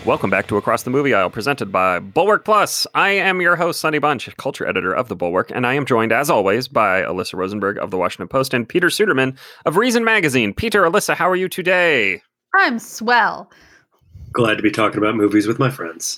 Welcome back to Across the Movie Aisle, presented by Bulwark Plus. I am your host, Sonny Bunch, culture editor of The Bulwark, and I am joined, as always, by Alyssa Rosenberg of The Washington Post and Peter Suderman of Reason Magazine. Peter, Alyssa, how are you today? I'm swell. Glad to be talking about movies with my friends.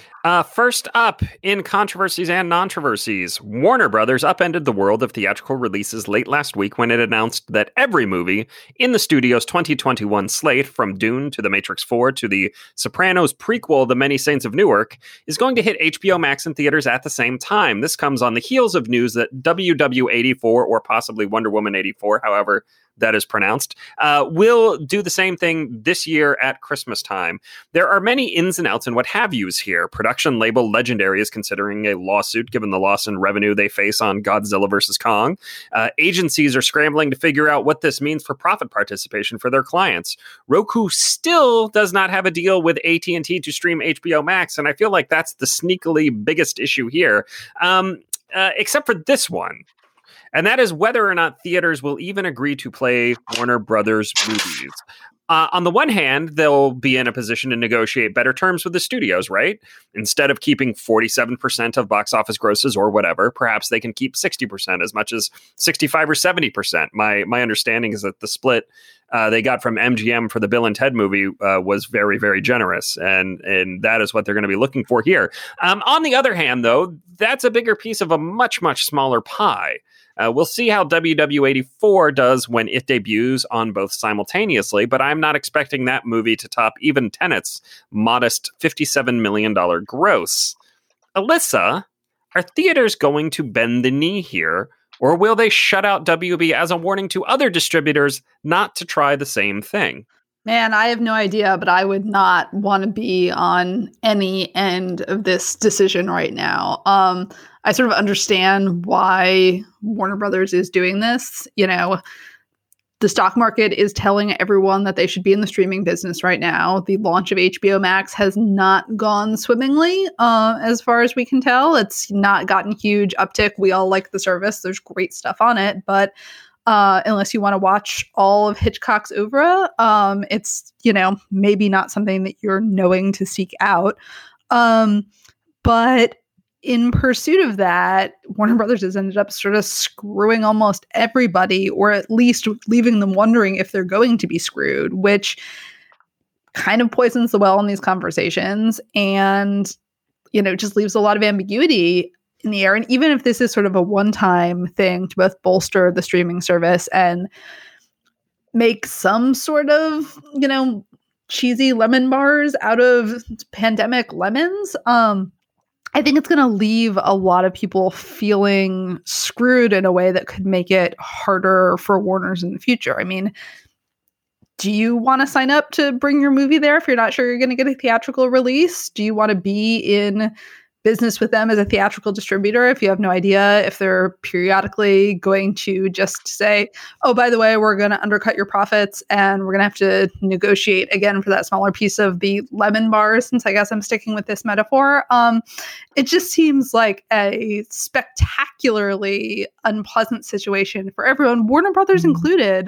First up, in controversies and non-controversies, Warner Brothers upended the world of theatrical releases late last week when it announced that every movie in the studio's 2021 slate, from Dune to The Matrix 4 to The Sopranos prequel, The Many Saints of Newark, is going to hit HBO Max in theaters at the same time. This comes on the heels of news that WW84, or possibly Wonder Woman 84, however that is pronounced, will do the same thing this year at Christmas time. There are many ins and outs and what have yous here. Production label Legendary is considering a lawsuit given the loss in revenue they face on Godzilla vs. Kong. Agencies are scrambling to figure out what this means for profit participation for their clients. Roku still does not have a deal with AT&T to stream HBO Max, and I feel like that's the sneakily biggest issue here, except for this one. And that is whether or not theaters will even agree to play Warner Brothers movies. On the one hand, they'll be in a position to negotiate better terms with the studios, right? Instead of keeping 47% of box office grosses or whatever, perhaps they can keep 60%, as much as 65 or 70%. My understanding is that the split they got from MGM for the Bill and Ted movie was very, very generous. And that is what they're going to be looking for here. On the other hand, though, that's a bigger piece of a much, much smaller pie. We'll see how WW84 does when it debuts on both simultaneously, but I'm not expecting that movie to top even Tenet's modest $57 million gross. Alyssa, are theaters going to bend the knee here, or will they shut out WB as a warning to other distributors not to try the same thing? Man, I have no idea, but I would not want to be on any end of this decision right now. I sort of understand why Warner Brothers is doing this. You know, the stock market is telling everyone that they should be in the streaming business right now. The launch of HBO Max has not gone swimmingly, as far as we can tell. It's not gotten huge uptick. We all like the service. There's great stuff on it, but unless you want to watch all of Hitchcock's oeuvre, it's, you know, maybe not something that you're knowing to seek out. But in pursuit of that, Warner Brothers has ended up sort of screwing almost everybody, or at least leaving them wondering if they're going to be screwed, which kind of poisons the well in these conversations and, you know, just leaves a lot of ambiguity in the air. And even if this is sort of a one-time thing to both bolster the streaming service and make some sort of, you know, cheesy lemon bars out of pandemic lemons, I think it's going to leave a lot of people feeling screwed in a way that could make it harder for Warners in the future. I mean, do you want to sign up to bring your movie there if you're not sure you're going to get a theatrical release? Do you want to be in business with them as a theatrical distributor if you have no idea if they're periodically going to just say, oh, by the way, we're going to undercut your profits and we're going to have to negotiate again for that smaller piece of the lemon bar, since I guess I'm sticking with this metaphor. It just seems like a spectacularly unpleasant situation for everyone, Warner Brothers included.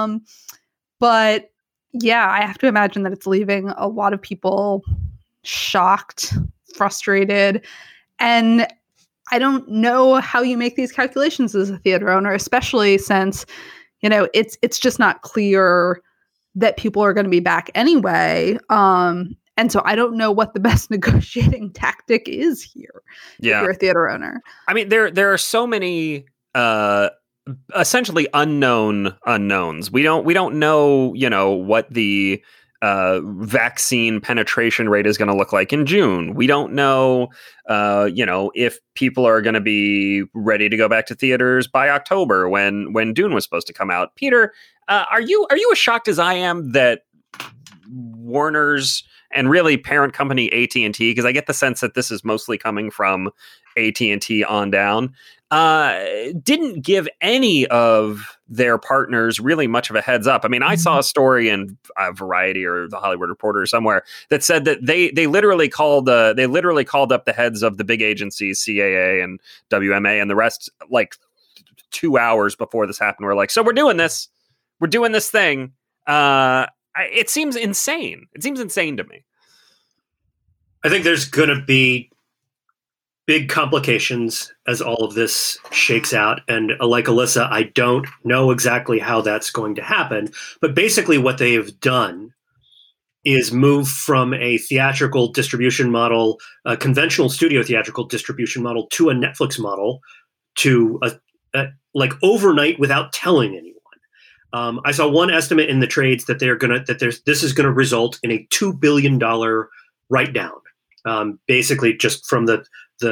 But yeah, I have to imagine that it's leaving a lot of people shocked, frustrated, and I don't know how you make these calculations as a theater owner, especially since, you know, it's just not clear that people are going to be back anyway. And so I don't know what the best negotiating tactic is here if you're a theater owner. I mean, there are so many essentially unknown unknowns. We don't know, you know, what the vaccine penetration rate is going to look like in June. We don't know, you know, if people are going to be ready to go back to theaters by October when Dune was supposed to come out. Peter, are you as shocked as I am that Warner's and really parent company AT&T, because I get the sense that this is mostly coming from AT&T on down, didn't give any of their partners really much of a heads up. I mean, I saw a story in Variety or the Hollywood Reporter or somewhere that said that they literally called up the heads of the big agencies, CAA and WMA and the rest, like 2 hours before this happened. We're like, so we're doing this thing. It seems insane. It seems insane to me. I think there's going to be big complications as all of this shakes out. And like Alyssa, I don't know exactly how that's going to happen. But basically what they have done is move from a theatrical distribution model, a conventional studio theatrical distribution model, to a Netflix model, to a like overnight without telling anyone. I saw one estimate in the trades that this is going to result in a $2 billion write down, basically just from the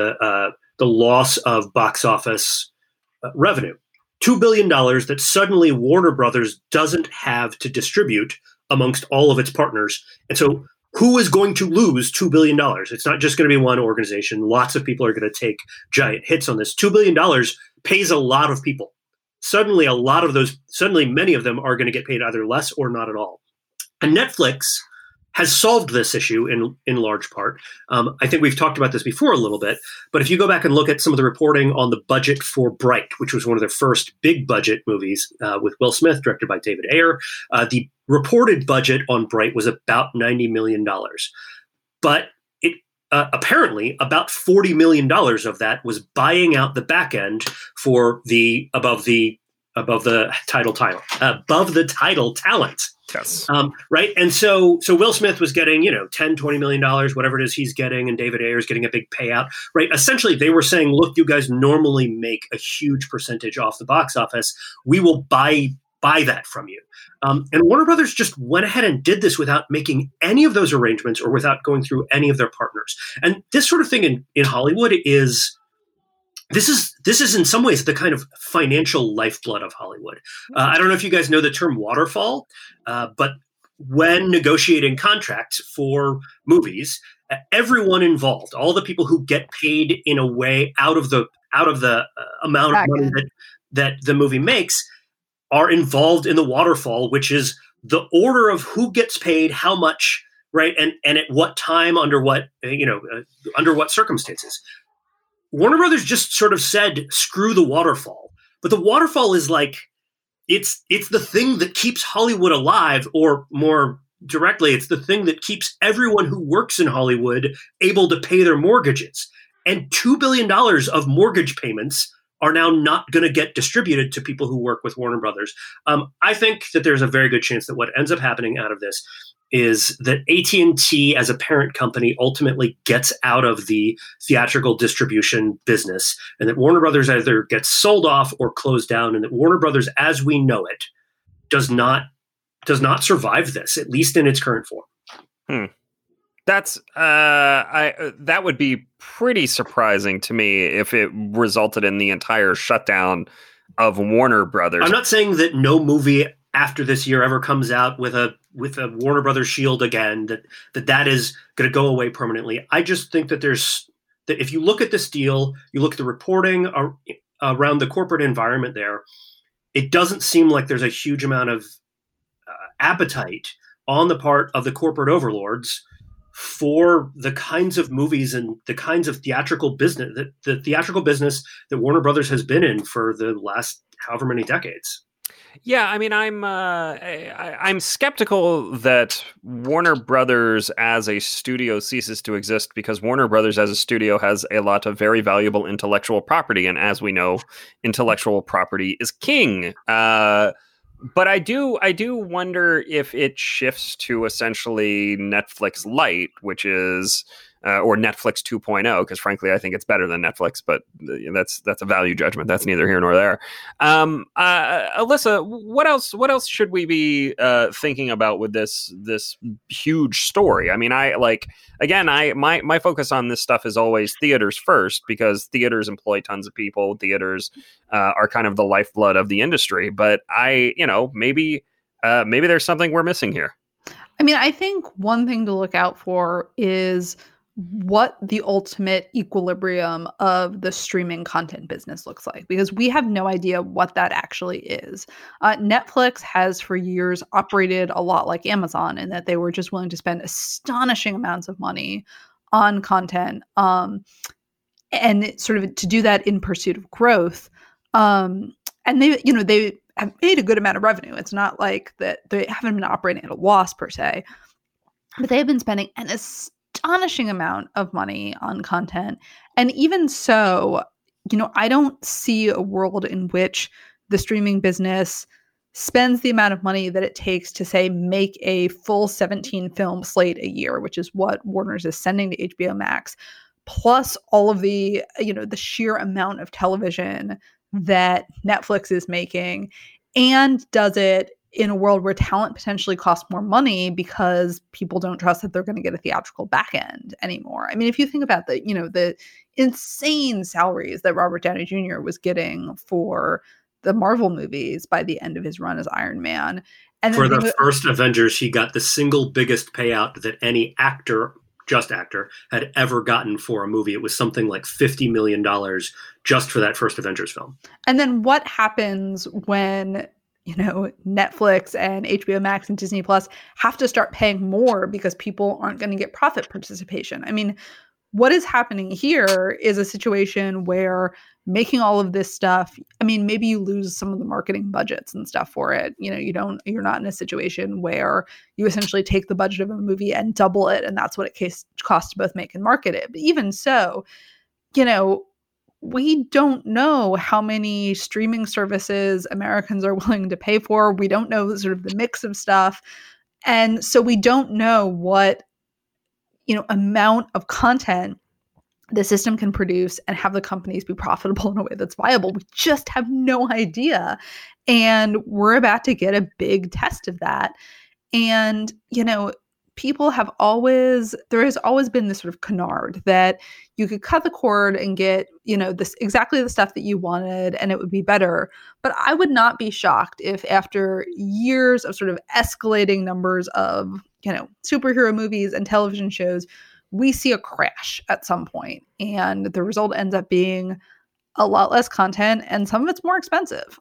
loss of box office revenue. $2 billion that suddenly Warner Brothers doesn't have to distribute amongst all of its partners. And so who is going to lose $2 billion? It's not just going to be one organization. Lots of people are going to take giant hits on this. $2 billion pays a lot of people. Suddenly many of them are going to get paid either less or not at all. And Netflix has solved this issue in large part. I think we've talked about this before a little bit, but if you go back and look at some of the reporting on the budget for Bright, which was one of their first big budget movies with Will Smith, directed by David Ayer, the reported budget on Bright was about $90 million. But apparently about $40 million of that was buying out the back end for the above the title talent. Yes. Right. And so Will Smith was getting, $10-20 million, whatever it is he's getting, and David Ayer is getting a big payout. Right. Essentially, they were saying, look, you guys normally make a huge percentage off the box office. We will buy that from you. And Warner Brothers just went ahead and did this without making any of those arrangements or without going through any of their partners. And this sort of thing in Hollywood is in some ways the kind of financial lifeblood of Hollywood. I don't know if you guys know the term waterfall, but when negotiating contracts for movies, everyone involved, all the people who get paid in a way out of the amount of money that the movie makes, are involved in the waterfall, which is the order of who gets paid, how much, right, and at what time, under what circumstances. Warner Brothers just sort of said, screw the waterfall. But the waterfall is like, it's the thing that keeps Hollywood alive, or more directly, it's the thing that keeps everyone who works in Hollywood able to pay their mortgages. And $2 billion of mortgage payments are now not going to get distributed to people who work with Warner Brothers. I think that there's a very good chance that what ends up happening out of this is that AT&T as a parent company ultimately gets out of the theatrical distribution business, and that Warner Brothers either gets sold off or closed down, and that Warner Brothers, as we know it, does not survive this, at least in its current form. That's that would be pretty surprising to me if it resulted in the entire shutdown of Warner Brothers. I'm not saying that no movie after this year ever comes out with a Warner Brothers shield again, that is going to go away permanently. I just think that that if you look at this deal, you look at the reporting around the corporate environment there, it doesn't seem like there's a huge amount of appetite on the part of the corporate overlords for the kinds of movies and the kinds of theatrical business, the theatrical business that Warner Brothers has been in for the last however many decades. Yeah, I mean, I'm skeptical that Warner Brothers as a studio ceases to exist, because Warner Brothers as a studio has a lot of very valuable intellectual property, and as we know, intellectual property is king. But I do wonder if it shifts to essentially Netflix Lite, which is or Netflix 2.0, because frankly I think it's better than Netflix, but that's a value judgment. That's neither here nor there. Alyssa, what else should we be thinking about with this huge story? I mean, my focus on this stuff is always theaters first, because theaters employ tons of people. Theaters are kind of the lifeblood of the industry, but maybe there's something we're missing here. I mean, I think one thing to look out for is what the ultimate equilibrium of the streaming content business looks like, because we have no idea what that actually is. Netflix has for years operated a lot like Amazon, in that they were just willing to spend astonishing amounts of money on content, and sort of to do that in pursuit of growth. And they have made a good amount of revenue. It's not like that they haven't been operating at a loss per se, but they have been spending an astonishing astonishing amount of money on content. And even so, I don't see a world in which the streaming business spends the amount of money that it takes to, say, make a full 17 film slate a year, which is what Warner's is sending to HBO Max, plus all of the, the sheer amount of television that Netflix is making, and does it in a world where talent potentially costs more money because people don't trust that they're going to get a theatrical back end anymore. I mean, if you think about the insane salaries that Robert Downey Jr. was getting for the Marvel movies by the end of his run as Iron Man. And for the first Avengers, he got the single biggest payout that any actor had ever gotten for a movie. It was something like $50 million just for that first Avengers film. And then what happens when, Netflix and HBO Max and Disney Plus have to start paying more because people aren't going to get profit participation? I mean, what is happening here is a situation where making all of this stuff, I mean, maybe you lose some of the marketing budgets and stuff for it. You're not in a situation where you essentially take the budget of a movie and double it, and that's what it costs to both make and market it. But even so, we don't know how many streaming services Americans are willing to pay for. We don't know sort of the mix of stuff. And so we don't know what amount of content the system can produce and have the companies be profitable in a way that's viable. We just have no idea. And we're about to get a big test of that. And, there has always been this sort of canard that you could cut the cord and get, this exactly the stuff that you wanted and it would be better. But I would not be shocked if after years of sort of escalating numbers of, superhero movies and television shows, we see a crash at some point, and the result ends up being a lot less content and some of it's more expensive.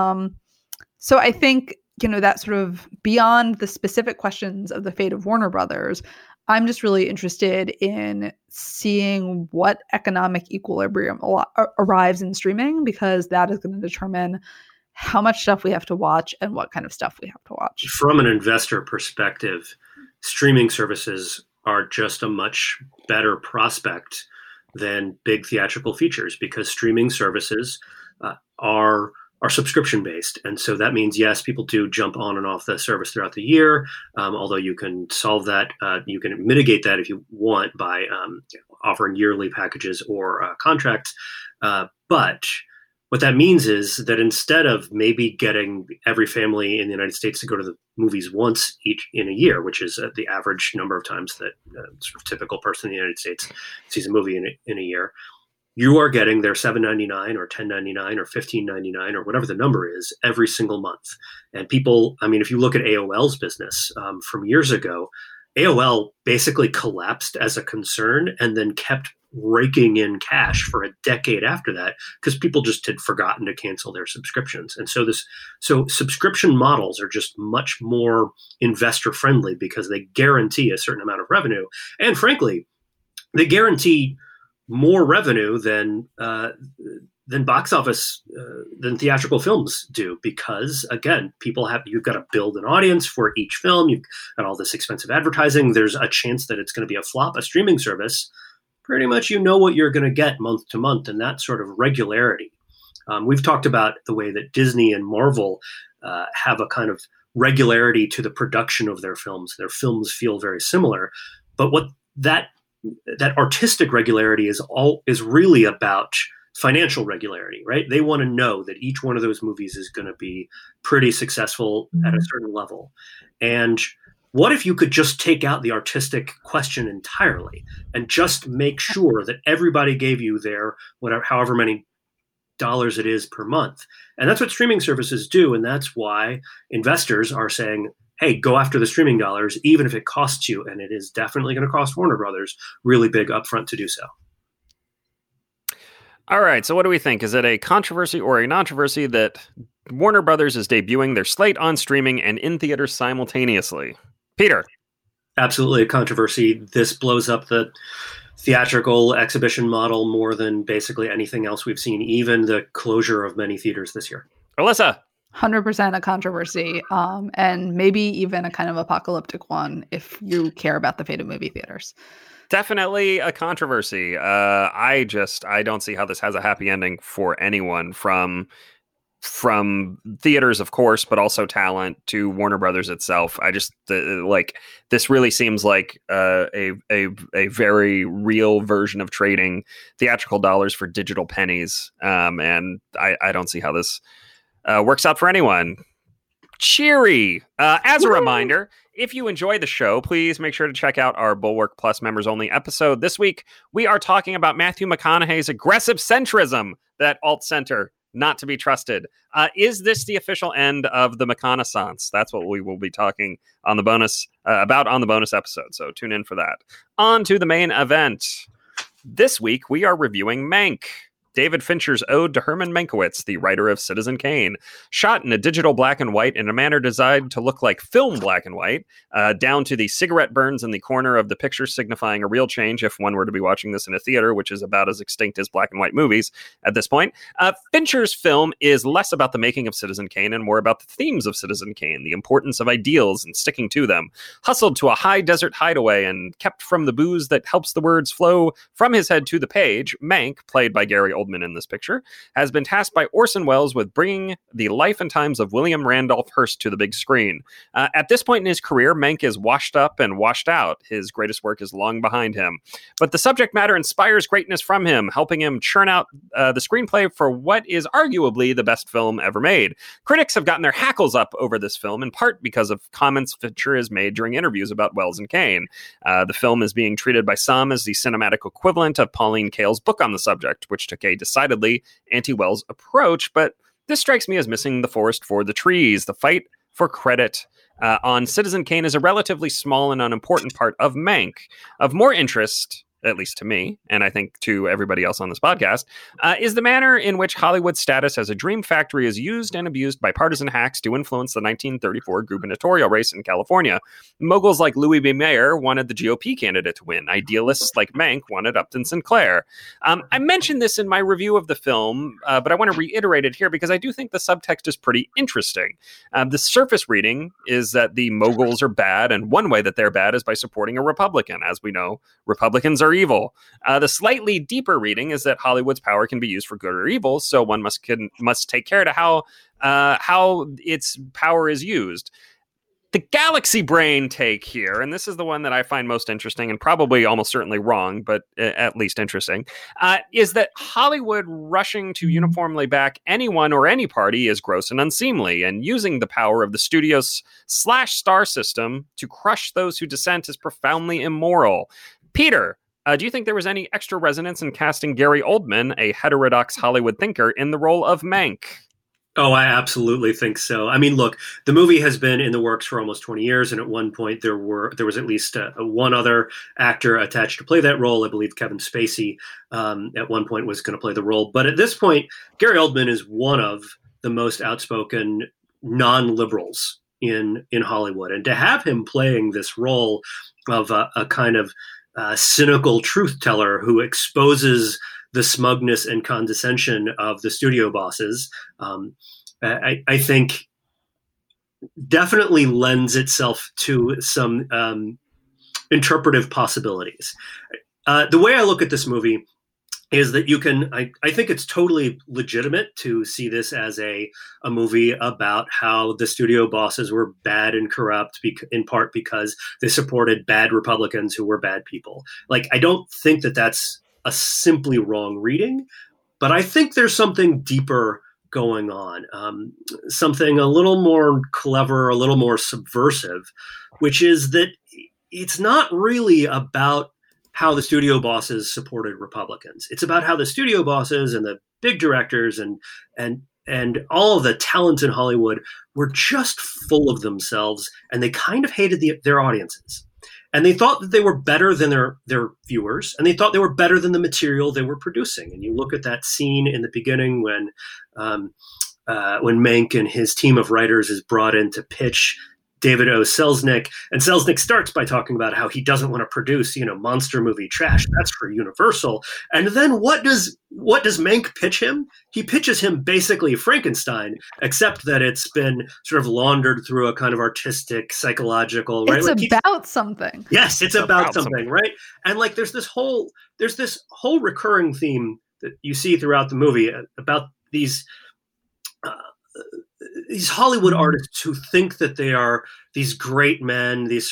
So I think, that sort of beyond the specific questions of the fate of Warner Brothers, I'm just really interested in seeing what economic equilibrium arrives in streaming, because that is going to determine how much stuff we have to watch and what kind of stuff we have to watch. From an investor perspective, streaming services are just a much better prospect than big theatrical features, because streaming services are subscription based. And so that means, yes, people do jump on and off the service throughout the year. Although you can solve that, you can mitigate that if you want by offering yearly packages or contracts. But what that means is that instead of maybe getting every family in the United States to go to the movies once each in a year, which is the average number of times that sort of typical person in the United States sees a movie in a year, you are getting their $7.99 or $10.99 or $15.99 or whatever the number is every single month. And people, I mean, if you look at AOL's business from years ago, AOL basically collapsed as a concern and then kept raking in cash for a decade after that because people just had forgotten to cancel their subscriptions. And so subscription models are just much more investor friendly because they guarantee a certain amount of revenue. And frankly, they guarantee more revenue than box office, than theatrical films do, because again, you've got to build an audience for each film. You've got all this expensive advertising. There's a chance that it's going to be a flop. A streaming service, pretty much what you're going to get month to month, and that sort of regularity. We've talked about the way that Disney and Marvel have a kind of regularity to the production of their films. Their films feel very similar, but what that artistic regularity is really about financial regularity, right? They want to know that each one of those movies is going to be pretty successful at a certain level. And what if you could just take out the artistic question entirely and just make sure that everybody gave you their however many dollars it is per month? And that's what streaming services do. And that's why investors are saying, hey, go after the streaming dollars, even if it costs you, and it is definitely going to cost Warner Brothers really big upfront to do so. All right, so what do we think? Is it a controversy or a controversy that Warner Brothers is debuting their slate on streaming and in theaters simultaneously? Peter? Absolutely a controversy. This blows up the theatrical exhibition model more than basically anything else we've seen, even the closure of many theaters this year. Alyssa? 100% a controversy, and maybe even a kind of apocalyptic one if you care about the fate of movie theaters. Definitely a controversy. I don't see how this has a happy ending for anyone from theaters, of course, but also talent to Warner Brothers itself. I just like this really seems like a very real version of trading theatrical dollars for digital pennies, and I don't see how this works out for anyone. Cheery. As a reminder, if you enjoy the show, please make sure to check out our Bulwark Plus members only episode. This week, we are talking about Matthew McConaughey's aggressive centrism, that alt center not to be trusted. Is this the official end of the McConaissance? That's what we will be talking on the bonus about on the bonus episode. So tune in for that. On to the main event. This week, we are reviewing Mank, David Fincher's ode to Herman Mankiewicz, the writer of Citizen Kane. Shot in a digital black and white in a manner designed to look like film black and white, down to the cigarette burns in the corner of the picture signifying a real change if one were to be watching this in a theater, which is about as extinct as black and white movies at this point. Fincher's film is less about the making of Citizen Kane and more about the themes of Citizen Kane, the importance of ideals and sticking to them. Hustled to a high desert hideaway and kept from the booze that helps the words flow from his head to the page, Mank, played by Gary Oldman in this picture, has been tasked by Orson Welles with bringing the life and times of William Randolph Hearst to the big screen. At this point in his career, Mank is washed up and washed out. His greatest work is long behind him. But the subject matter inspires greatness from him, helping him churn out the screenplay for what is arguably the best film ever made. Critics have gotten their hackles up over this film, in part because of comments Fincher has made during interviews about Welles and Kane. The film is being treated by some as the cinematic equivalent of Pauline Kael's book on the subject, which took a decidedly anti-Welles approach, but this strikes me as missing the forest for the trees. The fight for credit on Citizen Kane is a relatively small and unimportant part of Mank. Of more interest, at least to me, and I think to everybody else on this podcast, is the manner in which Hollywood's status as a dream factory is used and abused by partisan hacks to influence the 1934 gubernatorial race in California. Moguls like Louis B. Mayer wanted the GOP candidate to win. Idealists like Mank wanted Upton Sinclair. I mentioned this in my review of the film, but I want to reiterate it here because I do think the subtext is pretty interesting. The surface reading is that the Moguls are bad, and one way that they're bad is by supporting a Republican. As we know, Republicans are evil. The slightly deeper reading is that Hollywood's power can be used for good or evil, so one must take care to how its power is used. The galaxy brain take here, and this is the one that I find most interesting and probably almost certainly wrong, but at least interesting, is that Hollywood rushing to uniformly back anyone or any party is gross and unseemly, and using the power of the studio's /star system to crush those who dissent is profoundly immoral. Peter, do you think there was any extra resonance in casting Gary Oldman, a heterodox Hollywood thinker, in the role of Mank? Oh, I absolutely think so. I mean, look, the movie has been in the works for almost 20 years, and at one point there was at least one other actor attached to play that role. I believe Kevin Spacey at one point was going to play the role. But at this point, Gary Oldman is one of the most outspoken non-liberals in Hollywood. And to have him playing this role of a kind of cynical truth teller who exposes the smugness and condescension of the studio bosses, I think definitely lends itself to some interpretive possibilities. The way I look at this movie is that I think it's totally legitimate to see this as a movie about how the studio bosses were bad and corrupt, in part because they supported bad Republicans who were bad people. Like, I don't think that that's a simply wrong reading, but I think there's something deeper going on, something a little more clever, a little more subversive, which is that it's not really about how the studio bosses supported Republicans. It's about how the studio bosses and the big directors and all of the talent in Hollywood were just full of themselves, and they kind of hated their audiences. And they thought that they were better than their viewers, and they thought they were better than the material they were producing. And you look at that scene in the beginning when Mank and his team of writers is brought in to pitch David O. Selznick. And Selznick starts by talking about how he doesn't want to produce, monster movie trash. That's for Universal. And then what does Mank pitch him? He pitches him basically Frankenstein, except that it's been sort of laundered through a kind of artistic, psychological, right? It's about something. Yes, it's about something, right? And like there's this whole recurring theme that you see throughout the movie about these Hollywood artists who think that they are these great men, these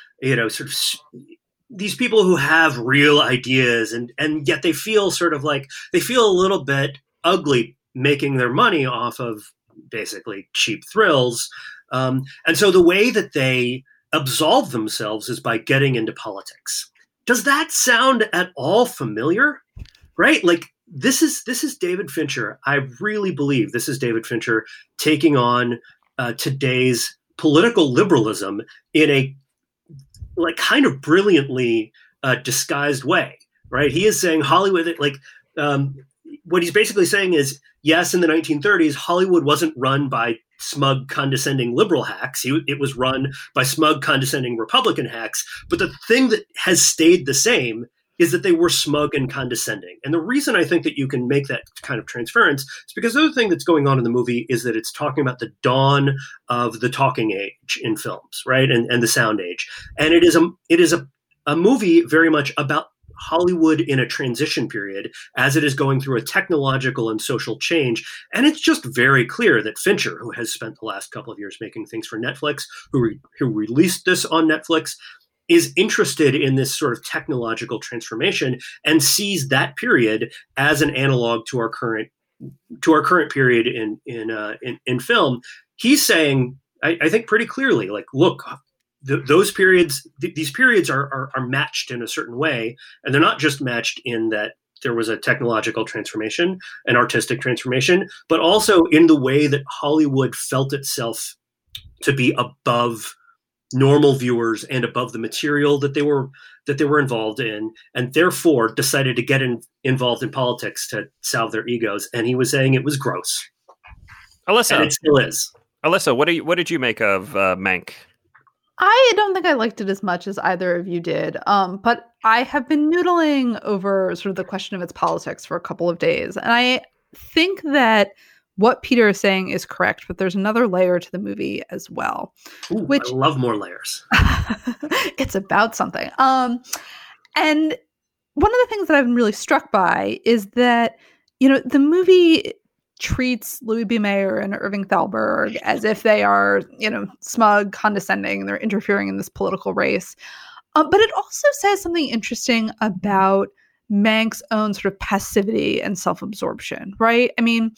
these people who have real ideas, and yet they feel a little bit ugly making their money off of basically cheap thrills. And so the way that they absolve themselves is by getting into politics. Does that sound at all familiar? Right? Like this is David Fincher. I really believe this is David Fincher taking on today's political liberalism in a kind of brilliantly disguised way. Right? He is saying Hollywood, what he's basically saying is, yes, in the 1930s, Hollywood wasn't run by smug, condescending liberal hacks. It was run by smug, condescending Republican hacks. But the thing that has stayed the same is that they were smug and condescending. And the reason I think that you can make that kind of transference is because the other thing that's going on in the movie is that it's talking about the dawn of the talking age in films, right? And the sound age. And it is a movie very much about Hollywood in a transition period as it is going through a technological and social change. And it's just very clear that Fincher, who has spent the last couple of years making things for Netflix, who released this on Netflix, is interested in this sort of technological transformation and sees that period as an analog to our current period in film. He's saying, I think pretty clearly, like, look, these periods are matched in a certain way, and they're not just matched in that there was a technological transformation, an artistic transformation, but also in the way that Hollywood felt itself to be above normal viewers and above the material that they were involved in, and therefore decided to get involved in politics to salve their egos. And he was saying it was gross. Alyssa, and it still is. Alyssa, what did you make of Mank? I don't think I liked it as much as either of you did, but I have been noodling over sort of the question of its politics for a couple of days, and I think that what Peter is saying is correct, but there's another layer to the movie as well. Ooh, which I love more layers. It's about something. And one of the things that I've been really struck by is that, the movie treats Louis B. Mayer and Irving Thalberg as if they are, smug, condescending, and they're interfering in this political race. But it also says something interesting about Mank's own sort of passivity and self-absorption, right? I mean,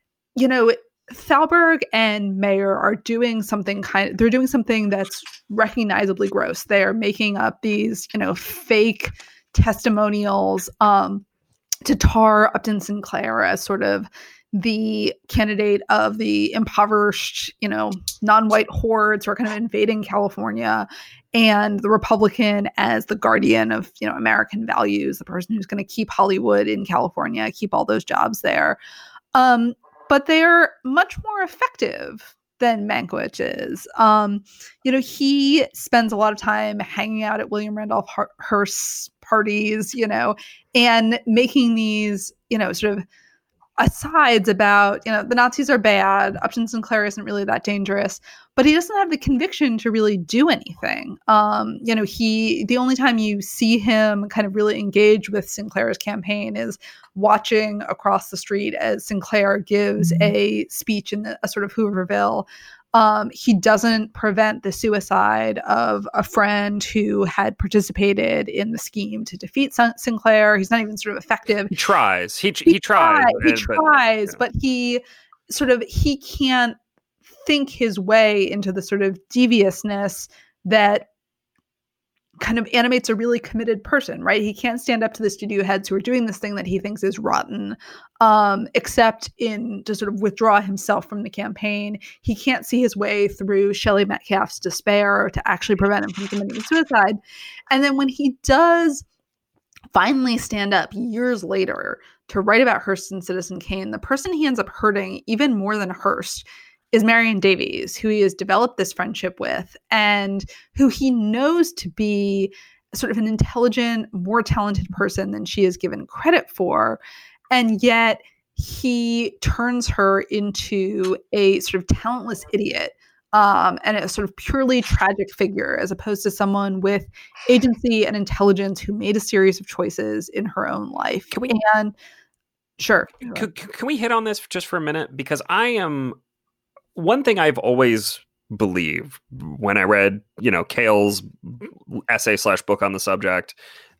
Thalberg and Mayer are doing something they're doing something that's recognizably gross. They're making up these, fake testimonials to tar Upton Sinclair as sort of the candidate of the impoverished, non-white hordes who are kind of invading California, and the Republican as the guardian of, American values, the person who's going to keep Hollywood in California, keep all those jobs there. But they're much more effective than Mankiewicz is. He spends a lot of time hanging out at William Randolph Hearst's parties, and making these, sort of asides about, the Nazis are bad. Upton Sinclair isn't really that dangerous, but he doesn't have the conviction to really do anything. The only time you see him kind of really engage with Sinclair's campaign is watching across the street as Sinclair gives a speech in a sort of Hooverville. He doesn't prevent the suicide of a friend who had participated in the scheme to defeat Sinclair. He's not even sort of effective. He tries. He tries, but he can't think his way into the sort of deviousness that kind of animates a really committed person, right? He can't stand up to the studio heads who are doing this thing that he thinks is rotten, except to sort of withdraw himself from the campaign. He can't see his way through Shelley Metcalf's despair to actually prevent him from committing suicide. And then when he does finally stand up years later to write about Hearst and Citizen Kane, the person he ends up hurting even more than Hearst is Marion Davies, who he has developed this friendship with and who he knows to be sort of an intelligent, more talented person than she is given credit for. And yet he turns her into a sort of talentless idiot, and a sort of purely tragic figure, as opposed to someone with agency and intelligence who made a series of choices in her own life. Sure. Can we hit on this just for a minute? Because one thing I've always believed when I read, Cale's essay / book on the subject,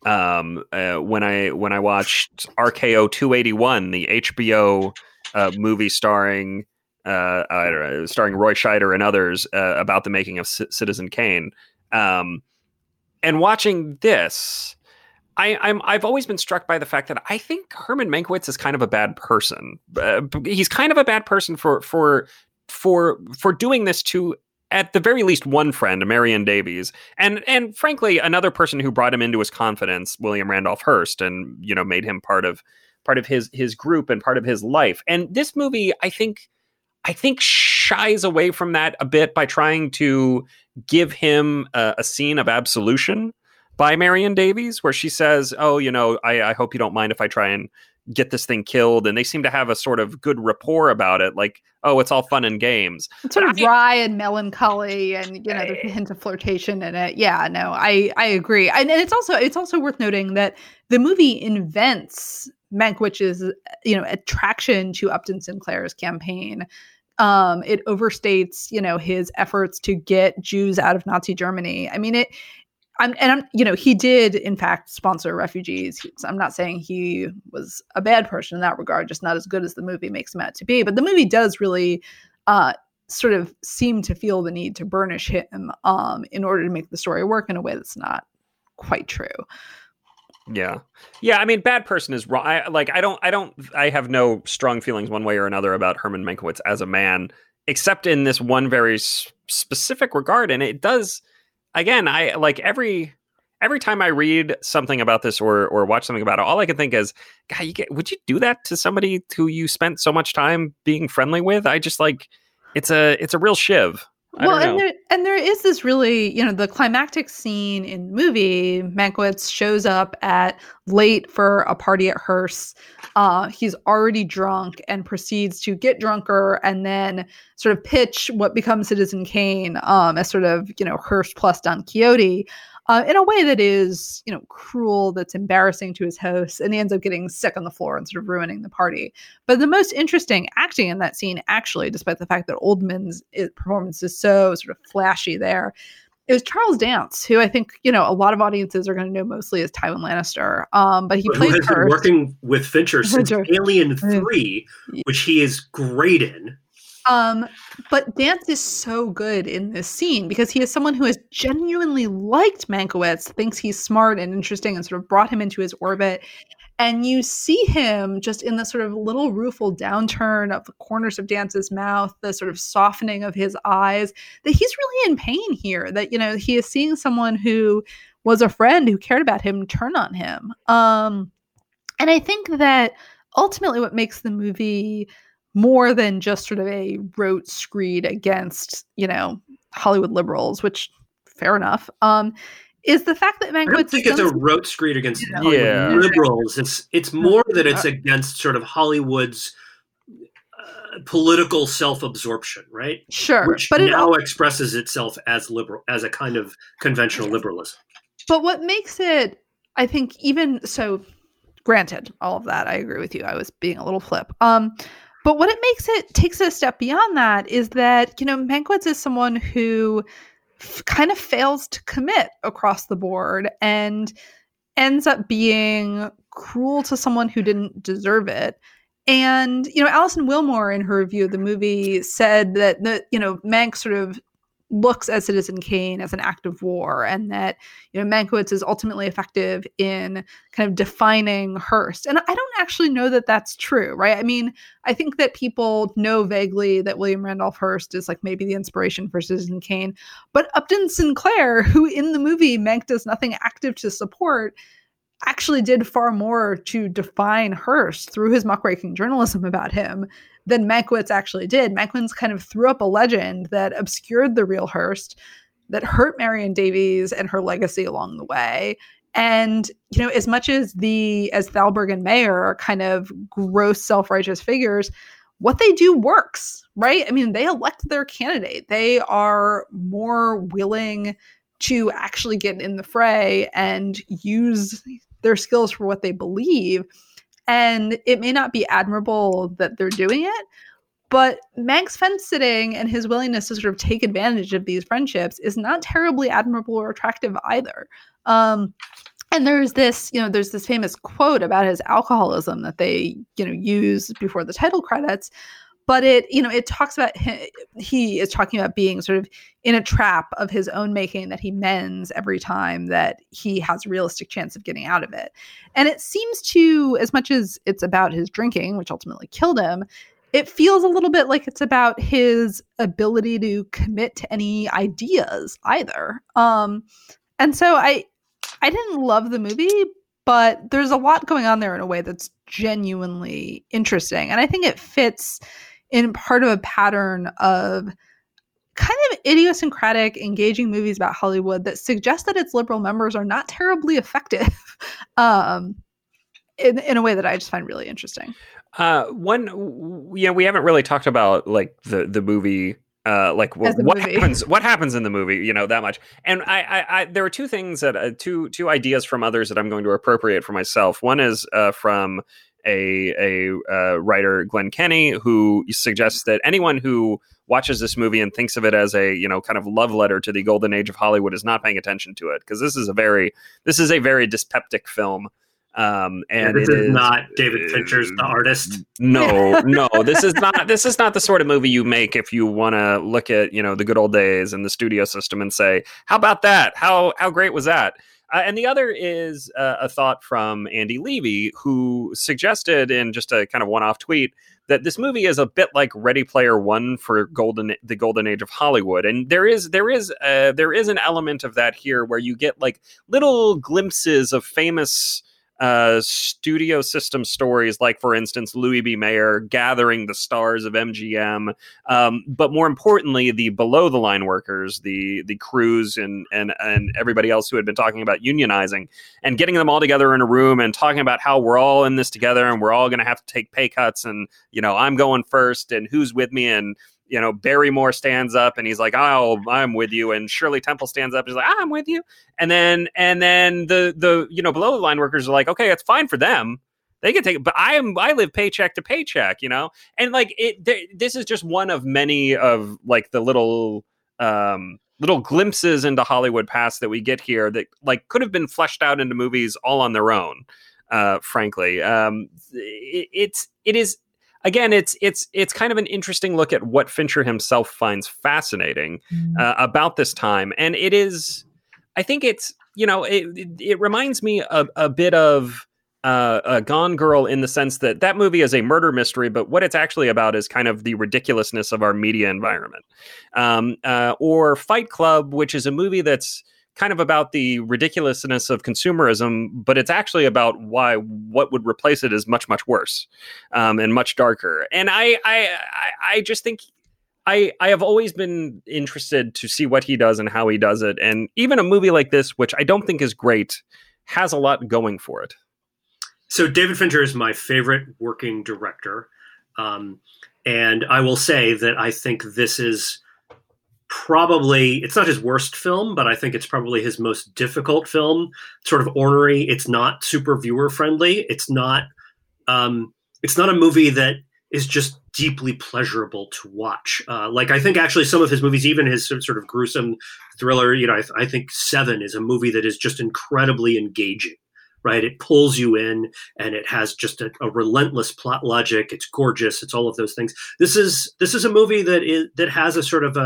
when I watched RKO 281, the HBO movie starring starring Roy Scheider and others about the making of Citizen Kane, and watching this, I've always been struck by the fact that I think Herman Mankiewicz is kind of a bad person. He's kind of a bad person for doing this to, at the very least, one friend, Marion Davies, and frankly another person who brought him into his confidence, William Randolph Hearst, and made him part of his group and part of his life. And this movie, I think shies away from that a bit by trying to give him a scene of absolution by Marion Davies, where she says, "Oh, I hope you don't mind if I try and get this thing killed." And they seem to have a sort of good rapport about it, like, "Oh, it's all fun and games." It's sort of dry and melancholy, and there's a hint of flirtation in it. Yeah, no, I agree. And it's also worth noting that the movie invents Mankiewicz's attraction to Upton Sinclair's campaign. It overstates his efforts to get Jews out of Nazi Germany. I mean, he did in fact sponsor refugees. I'm not saying he was a bad person in that regard, just not as good as the movie makes him out to be. But the movie does really sort of seem to feel the need to burnish him in order to make the story work in a way that's not quite true. Yeah. I mean, bad person is wrong. I have no strong feelings one way or another about Herman Mankiewicz as a man, except in this one very specific regard. And it does, again, I like every time I read something about this or watch something about it, all I can think is, God, would you do that to somebody who you spent so much time being friendly with? I just it's a real shiv. Well, and there is this really, the climactic scene in the movie. Mankiewicz shows up late for a party at Hearst. He's already drunk and proceeds to get drunker and then sort of pitch what becomes Citizen Kane as sort of, Hearst plus Don Quixote in a way that is, cruel, that's embarrassing to his hosts, and he ends up getting sick on the floor and sort of ruining the party. But the most interesting acting in that scene, actually, despite the fact that Oldman's performance is so sort of flashy there, it was Charles Dance, who I think, a lot of audiences are going to know mostly as Tywin Lannister. But he plays has been working with Fincher since Alien 3, which he is great in. But Dance is so good in this scene because he is someone who has genuinely liked Mankiewicz, thinks he's smart and interesting, and sort of brought him into his orbit. And you see him just in the sort of little rueful downturn of the corners of Dance's mouth, the sort of softening of his eyes, that he's really in pain here, that, he is seeing someone who was a friend who cared about him turn on him. And I think that ultimately what makes the movie more than just sort of a rote screed against, Hollywood liberals, which fair enough, is the fact that Mankiewicz, I don't think it's a rote screed against Hollywood liberals. It's more that it's against sort of Hollywood's political self-absorption, right? Sure, which but now expresses itself as liberal, as a kind of conventional liberalism. But what makes it, I think, even so, granted, all of that, I agree with you. I was being a little flip. But what it takes it a step beyond that is that, Mankiewicz is someone who kind of fails to commit across the board and ends up being cruel to someone who didn't deserve it. And, Alison Willmore in her review of the movie said that, Mank sort of looks at Citizen Kane as an act of war, and that Mankiewicz is ultimately effective in kind of defining Hearst. And I don't actually know that that's true, right? I mean, I think that people know vaguely that William Randolph Hearst is like maybe the inspiration for Citizen Kane, but Upton Sinclair, who in the movie Mank does nothing active to support, actually did far more to define Hearst through his muckraking journalism about him than Mankiewicz actually did. Mankiewicz kind of threw up a legend that obscured the real Hearst, that hurt Marion Davies and her legacy along the way. And, as much as Thalberg and Mayer are kind of gross self-righteous figures, what they do works, right? I mean, they elect their candidate. They are more willing to actually get in the fray and use their skills for what they believe. And it may not be admirable that they're doing it, but Mank's fence sitting and his willingness to sort of take advantage of these friendships is not terribly admirable or attractive either. And there's this famous quote about his alcoholism that they, use before the title credits. But it talks about he is talking about being sort of in a trap of his own making that he mends every time that he has a realistic chance of getting out of it. And it seems to, as much as it's about his drinking, which ultimately killed him, it feels a little bit like it's about his ability to commit to any ideas either. And so I didn't love the movie, but there's a lot going on there in a way that's genuinely interesting. And I think it fits in part of a pattern of kind of idiosyncratic, engaging movies about Hollywood that suggest that its liberal members are not terribly effective in a way that I just find really interesting. We haven't really talked about like the movie. What happens in the movie, that much. And I there are two things that two ideas from others that I'm going to appropriate for myself. One is from a writer, Glenn Kenny, who suggests that anyone who watches this movie and thinks of it as a kind of love letter to the golden age of Hollywood is not paying attention to it, because this is a very dyspeptic film. And this is not David Fincher's The Artist. No, this is not the sort of movie you make if you want to look at, the good old days and the studio system and say, how about that? How great was that? And the other is a thought from Andy Levy, who suggested in just a kind of one-off tweet that this movie is a bit like Ready Player One for the golden age of Hollywood. And there is an element of that here where you get like little glimpses of famous studio system stories, like, for instance, Louis B. Mayer gathering the stars of MGM, but more importantly, the below the line workers, the crews and everybody else who had been talking about unionizing, and getting them all together in a room and talking about how we're all in this together and we're all going to have to take pay cuts, and I'm going first and who's with me, and Barrymore stands up and he's like, "Oh, I'm with you." And Shirley Temple stands up and he's like, "I'm with you." And then the below the line workers are like, "Okay, it's fine for them. They can take it, but I live paycheck to paycheck, And like this is just one of many of like the little glimpses into Hollywood past that we get here that like could have been fleshed out into movies all on their own. Frankly, it is. Again, it's kind of an interesting look at what Fincher himself finds fascinating about this time, and it is. I think it's it reminds me a bit of Gone Girl in the sense that movie is a murder mystery, but what it's actually about is kind of the ridiculousnwhat of our media environment, or Fight Club, which is a movie that's kind of about the ridiculousness of consumerism, but it's actually about why what would replace it is much, much worse, and much darker. And I just think I have always been interested to see what he does and how he does it. And even a movie like this, which I don't think is great, has a lot going for it. So David Fincher is my favorite working director. And I will say that I think this is probably, it's not his worst film, but I think it's probably his most difficult film. Sort of ornery. It's not super viewer friendly. It's not a movie that is just deeply pleasurable to watch. I think actually some of his movies, even his sort of gruesome thriller, I think Seven is a movie that is just incredibly engaging. Right, it pulls you in, and it has just a relentless plot logic. It's gorgeous. It's all of those things. This is a movie that has a sort of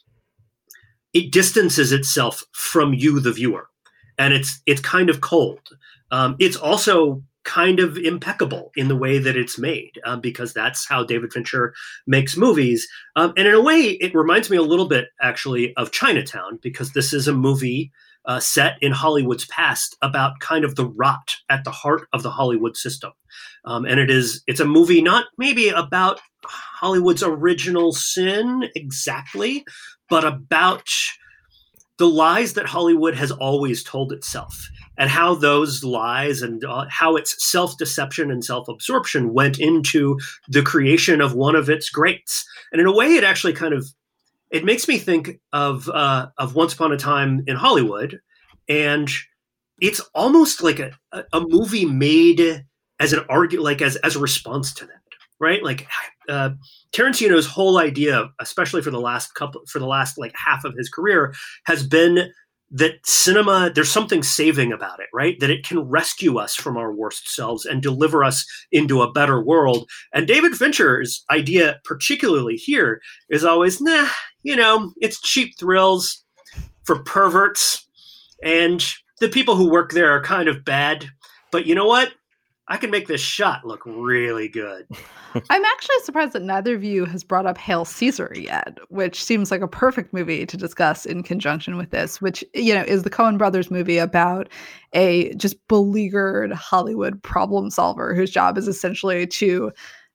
it distances itself from you, the viewer, and it's kind of cold. It's also kind of impeccable in the way that it's made, because that's how David Fincher makes movies. And in a way, it reminds me a little bit, actually, of Chinatown, because this is a movie set in Hollywood's past about kind of the rot at the heart of the Hollywood system. And it's a movie not maybe about Hollywood's original sin exactly, but about the lies that Hollywood has always told itself, and how those lies and how its self-deception and self-absorption went into the creation of one of its greats. And in a way, it actually it makes me think of Once Upon a Time in Hollywood, and it's almost like a movie made as an as a response to that, right? Like Tarantino's whole idea, especially for the last like half of his career, has been that cinema, there's something saving about it, right? That it can rescue us from our worst selves and deliver us into a better world. And David Fincher's idea, particularly here, is always, it's cheap thrills for perverts, and the people who work there are kind of bad. But you know what? I can make this shot look really good. I'm actually surprised that neither of you has brought up Hail Caesar yet, which seems like a perfect movie to discuss in conjunction with this, which, is the Coen brothers movie about a just beleaguered Hollywood problem solver whose job is essentially to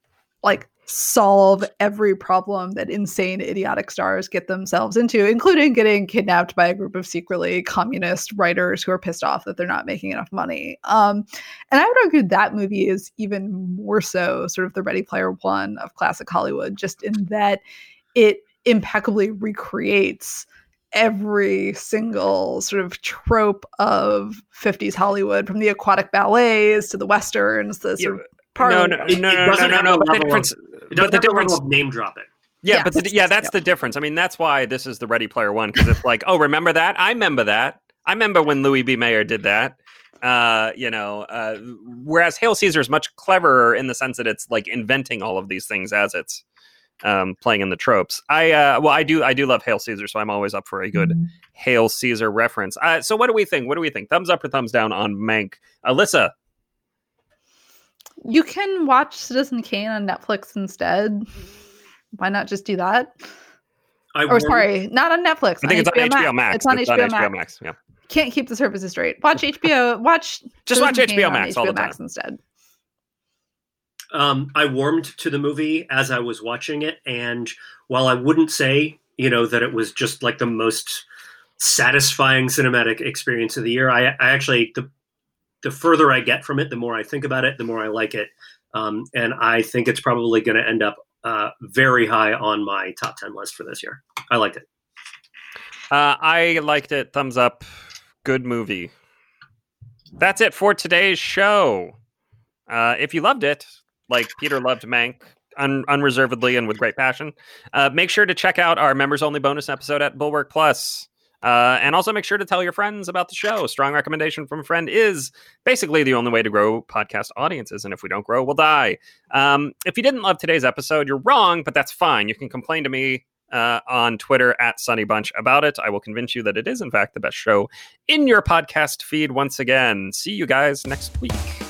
solve every problem that insane, idiotic stars get themselves into, including getting kidnapped by a group of secretly communist writers who are pissed off that they're not making enough money. And I would argue that movie is even more so sort of the Ready Player One of classic Hollywood, just in that it impeccably recreates every single sort of trope of 50s Hollywood, from the aquatic ballets to the westerns, the sort of No. But the difference of name dropping. Yeah, but that's the difference. I mean, that's why this is the Ready Player One, because it's like, oh, remember that? I remember that. I remember when Louis B. Mayer did that. Whereas Hail Caesar is much cleverer in the sense that it's like inventing all of these things as it's playing in the tropes. I do love Hail Caesar, so I'm always up for a good Hail Caesar reference. So what do we think? Thumbs up or thumbs down on Mank? Alyssa? You can watch Citizen Kane on Netflix instead. Why not just do that? Sorry, not on Netflix. I think it's on HBO Max. It's on HBO Max. Yeah. Can't keep the services straight. Watch HBO. Watch HBO Max all the time instead. I warmed to the movie as I was watching it, and while I wouldn't say, that it was just like the most satisfying cinematic experience of the year, I actually the further I get from it, the more I think about it, the more I like it. And I think it's probably going to end up very high on my top 10 list for this year. I liked it. I liked it. Thumbs up. Good movie. That's it for today's show. If you loved it, like Peter loved Mank, unreservedly and with great passion, make sure to check out our members-only bonus episode at Bulwark Plus. And also make sure to tell your friends about the show. Strong recommendation from a friend is basically the only way to grow podcast audiences. And if we don't grow, we'll die. If you didn't love today's episode, you're wrong, but that's fine. You can complain to me on Twitter at SunnyBunch about it. I will convince you that it is, in fact, the best show in your podcast feed once again. See you guys next week.